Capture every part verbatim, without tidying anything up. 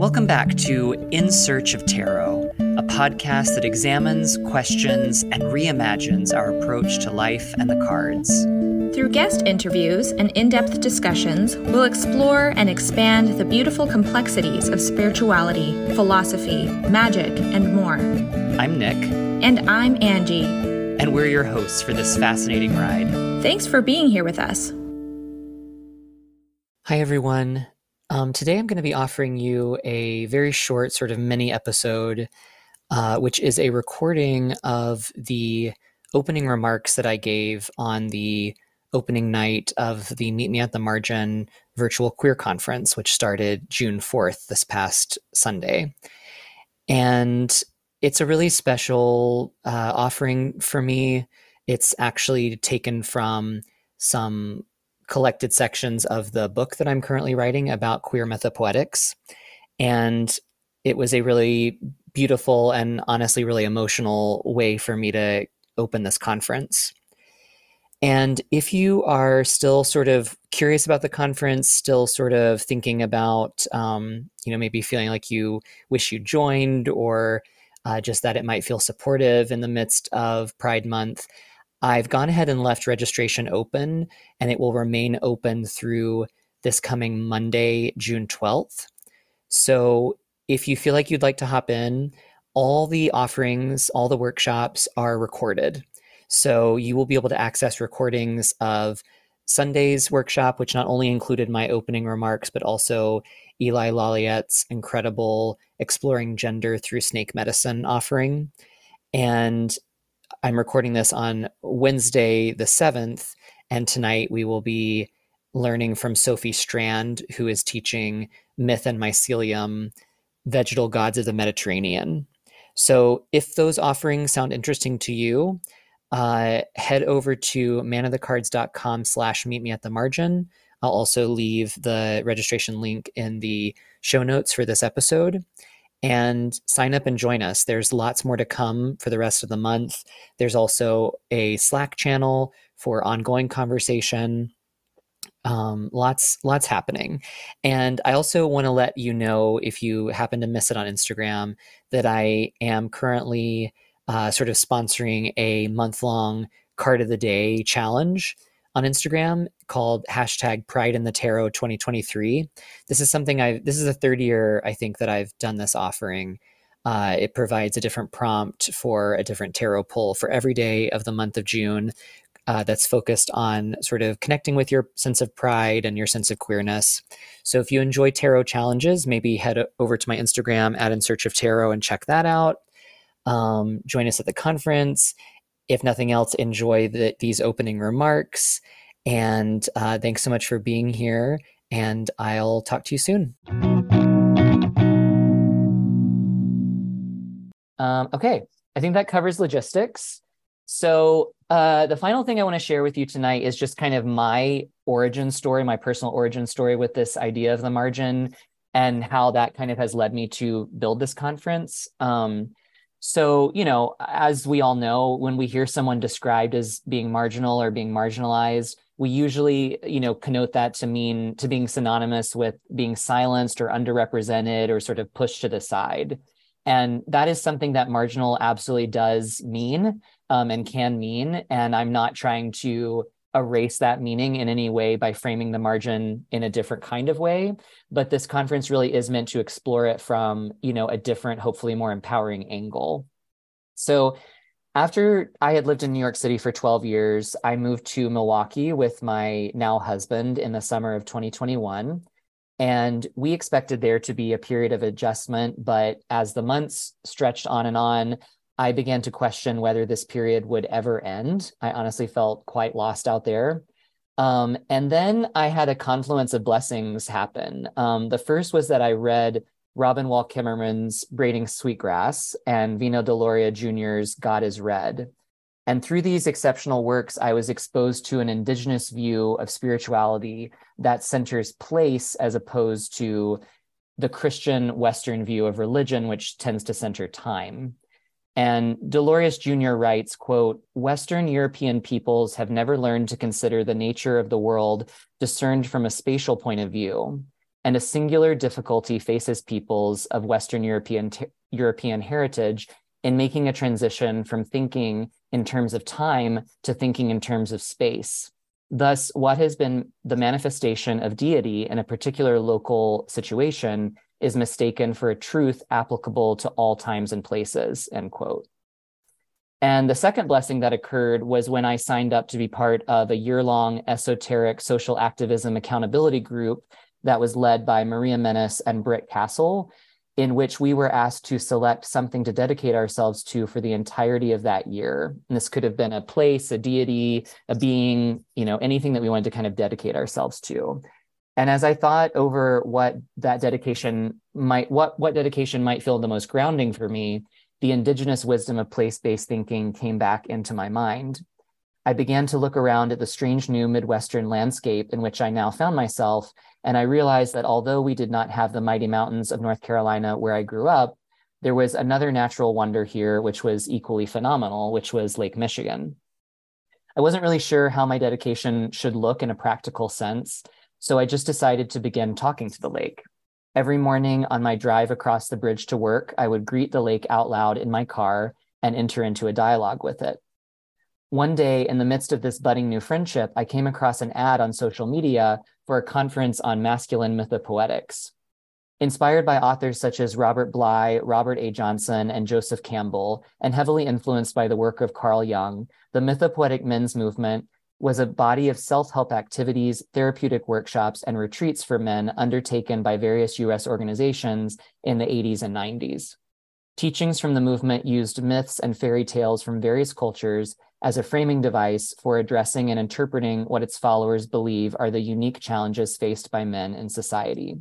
Welcome back to In Search of Tarot, a podcast that examines, questions, and reimagines our approach to life and the cards. Through guest interviews and in-depth discussions, we'll explore and expand the beautiful complexities of spirituality, philosophy, magic, and more. I'm Nick. And I'm Angie. And we're your hosts for this fascinating ride. Thanks for being here with us. Hi, everyone. Um, today I'm going to be offering you a very short sort of mini episode, uh, which is a recording of the opening remarks that I gave on the opening night of the Meet Me at the Margin virtual queer conference, which started June fourth, this past Sunday. And it's a really special uh, offering for me. It's actually taken from some collected sections of the book that I'm currently writing about queer mythopoetics. And it was a really beautiful and honestly really emotional way for me to open this conference. And if you are still sort of curious about the conference, still sort of thinking about, um, you know, maybe feeling like you wish you joined, or uh, just that it might feel supportive in the midst of Pride Month, I've gone ahead and left registration open, and it will remain open through this coming Monday, June twelfth. So if you feel like you'd like to hop in, all the offerings, all the workshops are recorded. So you will be able to access recordings of Sunday's workshop, which not only included my opening remarks, but also Eli Laliette's incredible Exploring Gender Through Snake Medicine offering. And I'm recording this on Wednesday, the seventh, and tonight we will be learning from Sophie Strand, who is teaching Myth and Mycelium, Vegetal Gods of the Mediterranean. So if those offerings sound interesting to you, uh, head over to manofthecards.com slash meet me at the margin. I'll also leave the registration link in the show notes for this episode. And sign up and join us. There's lots more to come for the rest of the month. There's also a Slack channel for ongoing conversation. Um, lots, lots happening. And I also want to let you know, if you happen to miss it on Instagram, that I am currently uh, sort of sponsoring a month-long card of the day challenge on Instagram called hashtag Pride in the Tarot twenty twenty-three. This is something I, this is the third year, I think, that I've done this offering. Uh, it provides a different prompt for a different tarot pull for every day of the month of June uh, that's focused on sort of connecting with your sense of pride and your sense of queerness. So if you enjoy tarot challenges, maybe head over to my Instagram at In Search of Tarot and check that out. Um, join us at the conference. If nothing else, enjoy the, these opening remarks. And uh, thanks so much for being here. And I'll talk to you soon. Um, okay, I think that covers logistics. So uh, the final thing I want to share with you tonight is just kind of my origin story, my personal origin story with this idea of the margin, and how that kind of has led me to build this conference. Um, So, you know, as we all know, when we hear someone described as being marginal or being marginalized, we usually, you know, connote that to mean to being synonymous with being silenced or underrepresented or sort of pushed to the side. And that is something that marginal absolutely does mean um, and can mean. And I'm not trying to erase that meaning in any way by framing the margin in a different kind of way. But this conference really is meant to explore it from, you know, a different, hopefully more empowering angle. So after I had lived in New York City for twelve years, I moved to Milwaukee with my now husband in the summer of twenty twenty-one. And we expected there to be a period of adjustment, but as the months stretched on and on, I began to question whether this period would ever end. I honestly felt quite lost out there. Um, and then I had a confluence of blessings happen. Um, the first was that I read Robin Wall Kimmerman's Braiding Sweetgrass and Vino Deloria Junior's God is Red. And through these exceptional works, I was exposed to an indigenous view of spirituality that centers place as opposed to the Christian Western view of religion, which tends to center time. And Delorius Junior writes, quote, "Western European peoples have never learned to consider the nature of the world discerned from a spatial point of view. and a singular difficulty faces peoples of Western European, European heritage in making a transition from thinking in terms of time to thinking in terms of space. Thus, what has been the manifestation of deity in a particular local situation is mistaken for a truth applicable to all times and places, end quote. And the second blessing that occurred was when I signed up to be part of a year-long esoteric social activism accountability group that was led by Maria Menace and Britt Castle, in which we were asked to select something to dedicate ourselves to for the entirety of that year. And this could have been a place, a deity, a being, you know, anything that we wanted to kind of dedicate ourselves to. And as I thought over what that dedication might, what, what dedication might feel the most grounding for me, the indigenous wisdom of place-based thinking came back into my mind. I began to look around at the strange new Midwestern landscape in which I now found myself, and I realized that although we did not have the mighty mountains of North Carolina where I grew up, there was another natural wonder here which was equally phenomenal, which was Lake Michigan. I wasn't really sure how my dedication should look in a practical sense, so I just decided to begin talking to the lake. Every morning on my drive across the bridge to work, I would greet the lake out loud in my car and enter into a dialogue with it. One day, in the midst of this budding new friendship, I came across an ad on social media for a conference on masculine mythopoetics. Inspired by authors such as Robert Bly, Robert A. Johnson, and Joseph Campbell, and heavily influenced by the work of Carl Jung, the mythopoetic men's movement was a body of self-help activities, therapeutic workshops, and retreats for men undertaken by various U S organizations in the eighties and nineties. Teachings from the movement used myths and fairy tales from various cultures as a framing device for addressing and interpreting what its followers believe are the unique challenges faced by men in society.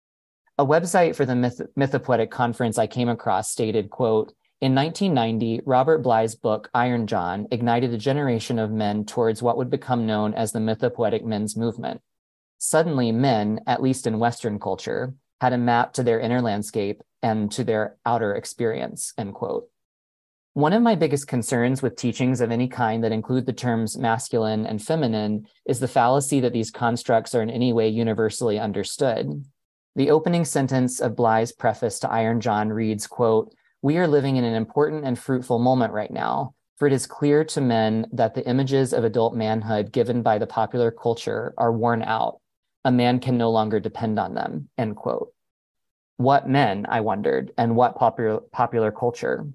A website for the Myth- Mythopoetic Conference I came across stated, quote, "In nineteen ninety, Robert Bly's book, Iron John, ignited a generation of men towards what would become known as the mythopoetic men's movement. Suddenly, men, at least in Western culture, had a map to their inner landscape and to their outer experience," end quote. One of my biggest concerns with teachings of any kind that include the terms masculine and feminine is the fallacy that these constructs are in any way universally understood. The opening sentence of Bly's preface to Iron John reads, quote, "We are living in an important and fruitful moment right now, for it is clear to men that the images of adult manhood given by the popular culture are worn out. A man can no longer depend on them," end quote. What men, I wondered, and what popular, popular culture?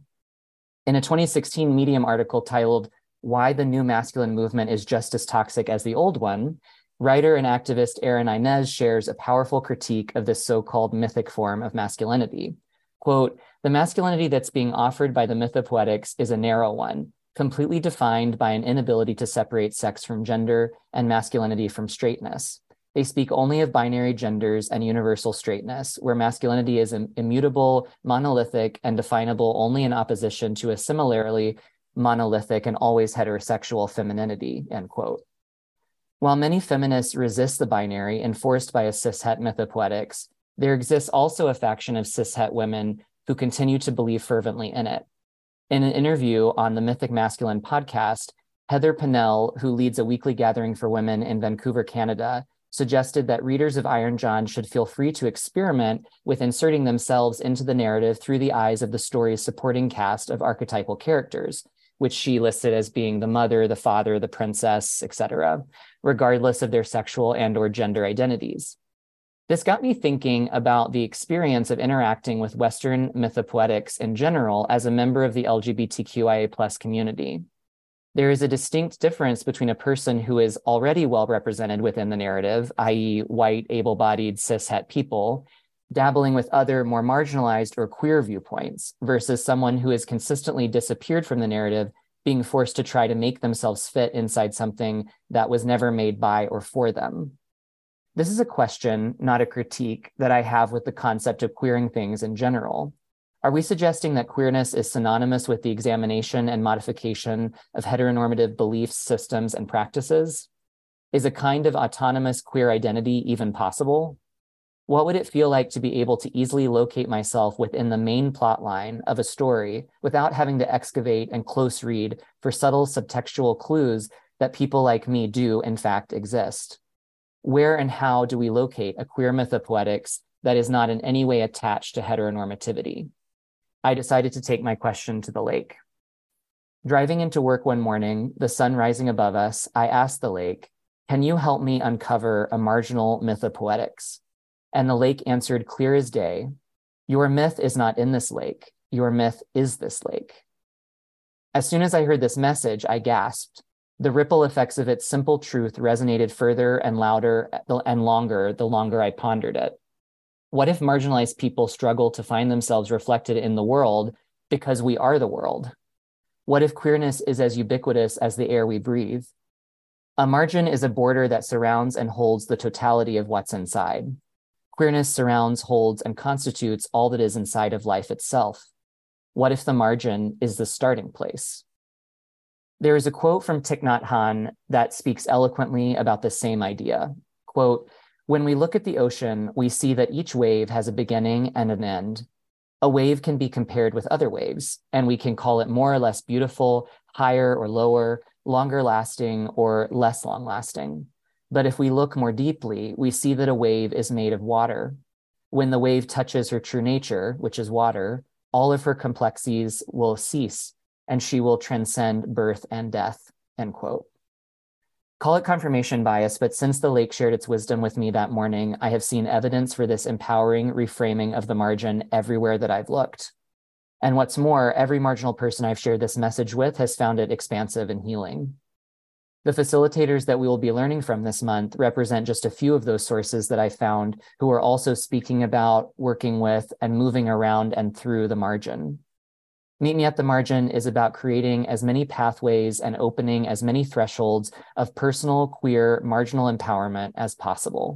In a twenty sixteen Medium article titled "Why the New Masculine Movement is Just as Toxic as the Old One," writer and activist Erin Inez shares a powerful critique of this so-called mythic form of masculinity. Quote, "The masculinity that's being offered by the mythopoetics is a narrow one, completely defined by an inability to separate sex from gender and masculinity from straightness. They speak only of binary genders and universal straightness, where masculinity is immutable, monolithic, and definable only in opposition to a similarly monolithic and always heterosexual femininity," end quote. While many feminists resist the binary enforced by a cishet mythopoetics, there exists also a faction of cishet women who continue to believe fervently in it. In an interview on the Mythic Masculine podcast, Heather Pennell, who leads a weekly gathering for women in Vancouver, Canada, suggested that readers of Iron John should feel free to experiment with inserting themselves into the narrative through the eyes of the story's supporting cast of archetypal characters, which she listed as being the mother, the father, the princess, et cetera, regardless of their sexual and or gender identities. This got me thinking about the experience of interacting with Western mythopoetics in general as a member of the L G B T Q I A plus community. There is a distinct difference between a person who is already well represented within the narrative, that is white, able-bodied, cishet people, dabbling with other more marginalized or queer viewpoints, versus someone who has consistently disappeared from the narrative, being forced to try to make themselves fit inside something that was never made by or for them. This is a question, not a critique, that I have with the concept of queering things in general. Are we suggesting that queerness is synonymous with the examination and modification of heteronormative beliefs, systems, and practices? Is a kind of autonomous queer identity even possible? What would it feel like to be able to easily locate myself within the main plot line of a story without having to excavate and close read for subtle subtextual clues that people like me do in fact exist? Where and how do we locate a queer mythopoetics that is not in any way attached to heteronormativity? I decided to take my question to the lake. Driving into work one morning, the sun rising above us, I asked the lake, "Can you help me uncover a marginal mythopoetics?" And the lake answered clear as day, "Your myth is not in this lake. Your myth is this lake." As soon as I heard this message, I gasped. The ripple effects of its simple truth resonated further and louder and longer the longer I pondered it. What if marginalized people struggle to find themselves reflected in the world because we are the world? What if queerness is as ubiquitous as the air we breathe? A margin is a border that surrounds and holds the totality of what's inside. Queerness surrounds, holds, and constitutes all that is inside of life itself. What if the margin is the starting place? There is a quote from Thich Nhat Hanh that speaks eloquently about the same idea. Quote, "When we look at the ocean, we see that each wave has a beginning and an end. A wave can be compared with other waves, and we can call it more or less beautiful, higher or lower, longer lasting or less long lasting. But if we look more deeply, we see that a wave is made of water. When the wave touches her true nature, which is water, all of her complexities will cease, and she will transcend birth and death," end quote. Call it confirmation bias, but since the lake shared its wisdom with me that morning, I have seen evidence for this empowering reframing of the margin everywhere that I've looked. And what's more, every marginal person I've shared this message with has found it expansive and healing. The facilitators that we will be learning from this month represent just a few of those sources that I found who are also speaking about, working with, and moving around and through the margin. Meet Me at the Margin is about creating as many pathways and opening as many thresholds of personal, queer, marginal empowerment as possible.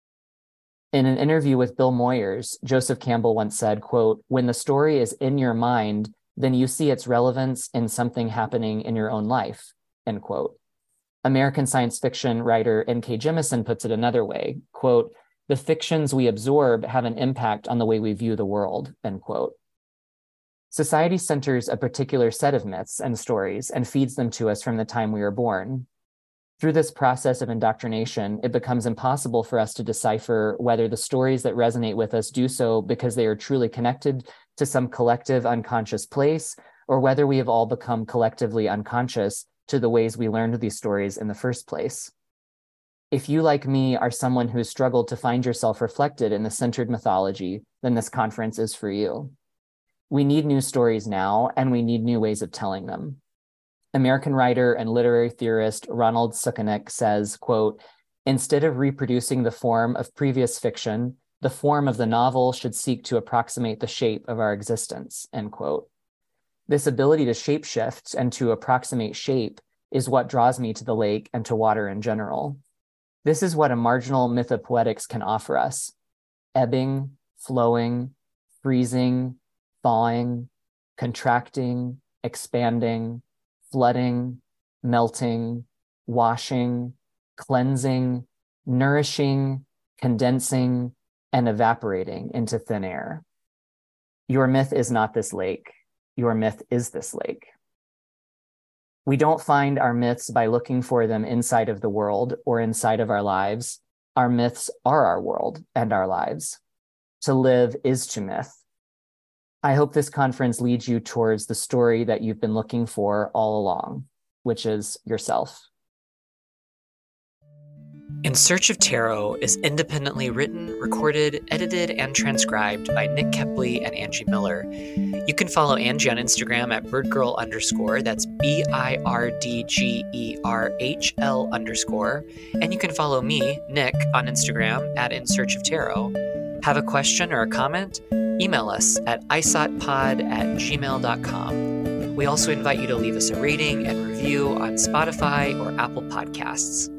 In an interview with Bill Moyers, Joseph Campbell once said, quote, "When the story is in your mind, then you see its relevance in something happening in your own life," end quote. American science fiction writer N K Jemisin puts it another way, quote, "The fictions we absorb have an impact on the way we view the world," end quote. Society centers a particular set of myths and stories and feeds them to us from the time we are born. Through this process of indoctrination, it becomes impossible for us to decipher whether the stories that resonate with us do so because they are truly connected to some collective unconscious place, or whether we have all become collectively unconscious to the ways we learned these stories in the first place. If you, like me, are someone who has struggled to find yourself reflected in the centered mythology, then this conference is for you. We need new stories now, and we need new ways of telling them. American writer and literary theorist Ronald Suchanek says, quote, "Instead of reproducing the form of previous fiction, the form of the novel should seek to approximate the shape of our existence," end quote. This ability to shapeshift and to approximate shape is what draws me to the lake and to water in general. This is what a marginal mythopoetics can offer us: ebbing, flowing, freezing, thawing, contracting, expanding, flooding, melting, washing, cleansing, nourishing, condensing, and evaporating into thin air. Your myth is not this lake. Your myth is this lake. We don't find our myths by looking for them inside of the world or inside of our lives. Our myths are our world and our lives. To live is to myth. I hope this conference leads you towards the story that you've been looking for all along, which is yourself. In Search of Tarot is independently written, recorded, edited, and transcribed by Nick Kepley and Angie Miller. You can follow Angie on Instagram at birdgirl underscore, that's B I R D G E R H L underscore, and you can follow me, Nick, on Instagram at In Search of Tarot. Have a question or a comment? Email us at isotpod at gmail dot com. We also invite you to leave us a rating and review on Spotify or Apple Podcasts.